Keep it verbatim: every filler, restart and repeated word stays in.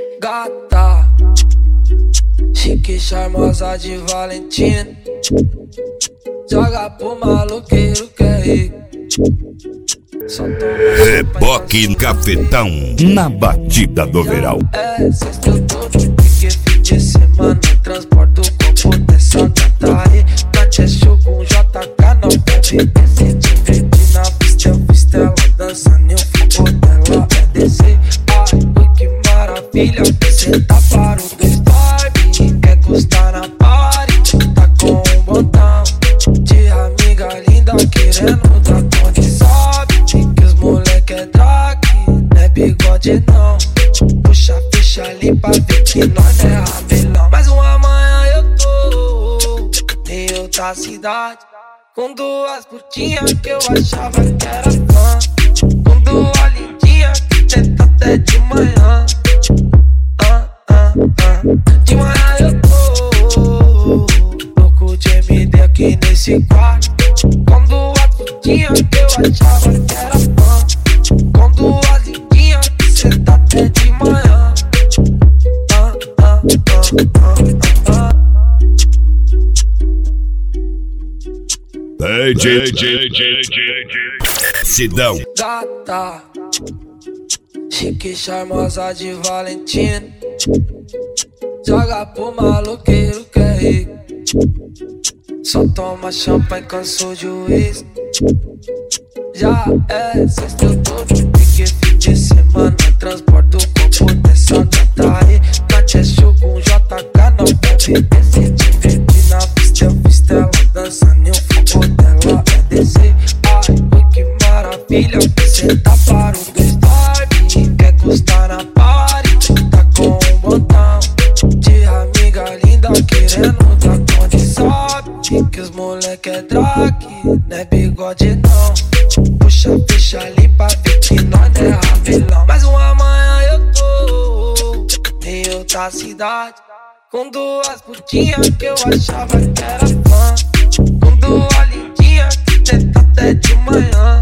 Gata, chique, charmosa de Valentina, joga pro maluqueiro que é rico. Reboque Cafetão na batida do verão. É, sexta eu tô de pique, fim de semana transporto o corpo dessa gata aí. Na Cheshire com J K, não bebe, desce, te divertir na pista. Eu fiz ela dançando e o fogo dela é descer. Ai, ui, que maravilha, cê tá para o dois vibe. Quer custar na party, tá com um botão de amiga linda querendo dar conta. Sabe que os moleque é drag, não é bigode não. Puxa a ficha limpa, vê que nós não é rabelão. Mais uma manhã eu tô em outra cidade, com duas putinhas que eu achava que era fã, com duas lindinhas que tenta até de manhã. ah, ah, ah. De manhã eu tô louco de M D aqui nesse quarto, com duas putinhas que eu achava que era fã, com duas lindinhas que cê tá até de manhã. ah, ah, ah, ah, ah. D J Sidão. Gata, chique, charmosa de Valentina, joga pro maluqueiro que é rico. Só toma champanhe, cansou de uísque. Já é sexta, eu tô de pique, fim de semana transporto o corpo dessa gata aí. Na Cheshire com J K, não bebe, desce, te divertir na pista. Eu fiz ela dançando e o fogo dela é descer. Ai, ui, que maravilha, cê tá para o dois vibe. Quer custar na party, tá com um botão de amiga linda querendo dar conta. Sabe que os moleque é drag, não é bigode não. Puxa a ficha limpa, vê que nós não é rabelão. Mais uma manhã eu tô em outra cidade, com duas putinhas que eu achava que era fã, com duas lindinhas que tenta até de manhã.